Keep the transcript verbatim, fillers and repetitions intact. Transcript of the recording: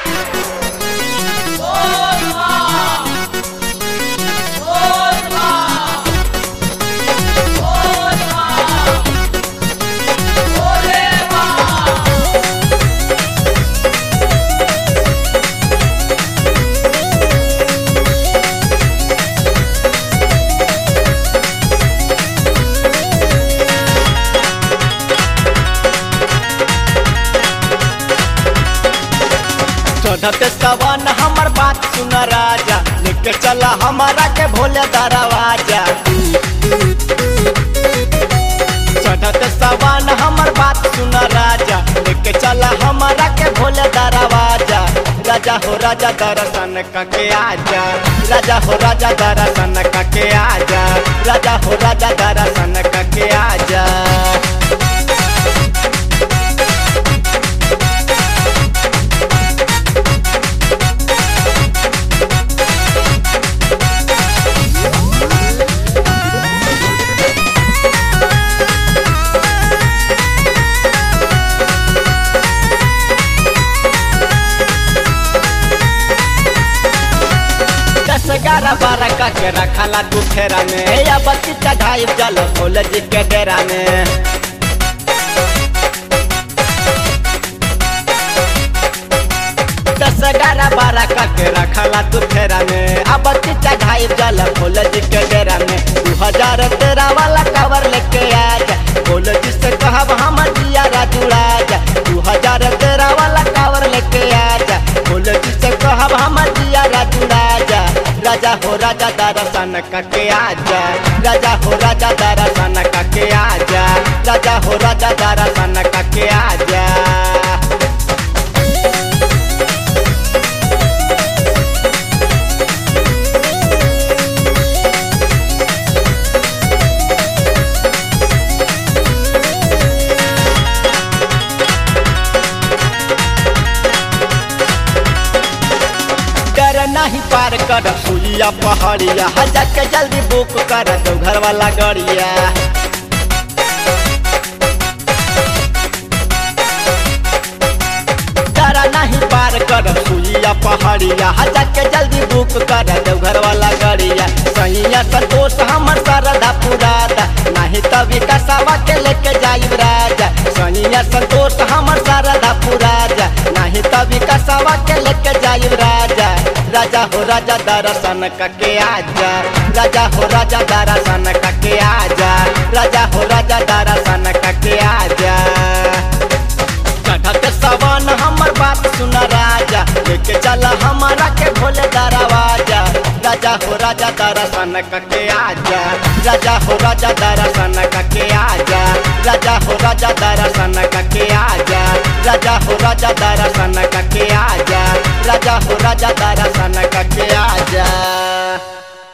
चढ़ते सवन हमर बात सुन राजा, लेके चला हमारा के भोले दरवाजा। चढ़ते सवन हमर बात सुन राजा, लेके चला हमारा के भोले दरवाजा। राजा हो राजा दर्शन करके आजा, राजा हो राजा दर्शन करके आजा, राजा हो राजा दर्शन करके आजा। ग्यारह बारह का के रखला तू फेरा में, या बत्ती चढ़ाई जल भोले जी के डेरा में। दस ग्यारह बारह का के रखला तू फेरा में, अब बत्ती चढ़ाई जल भोले जी के डेरा में। दू हजार तेरह वाला कवर लेके आजा, भोले जी से कहब हम जिया राजू राजा। दू हजार तेरह वाला कवर लेके आजा, भोले जी से कहब हम जिया राजू राजा। राजा हो राजा दर्शन करके आजा, राजा हो राजा दर्शन करके आजा, राजा हो राजा दर्शन करके आजा। नहीं पार कर सुइया पहाड़िया, हजार के जल्दी बुक कर दो घर वाला गाड़िया। डरा नहीं पार कर सुइया पहाड़िया, हजार के जल्दी बुक कर दो घर वाला गाड़िया। सैया संतोष हमर सरदा पुरादा, नहीं तभी कसवा के लेके जाई राजा। सैया संतोष हमर सरदा पुराजा, नहीं तभी कसवा के लेके जाई राजा। राजा हो राजा दर्शन करके आजा, राजा हो राजा दर्शन करके आजा, राजा हो राजा दर्शन करके आजा। चढ़ते सवन हमर बात सुन राजा, लेके चला हमारा के भोले दरवाजा। राजा हो राजा दर्शन करके आजा, राजा हो राजा दर्शन करके आजा, राजा हो राजा दर्शन करके आजा, राजा हो राजा दर्शन करके आजा, राजा हो राजा दर्शन करके आजा।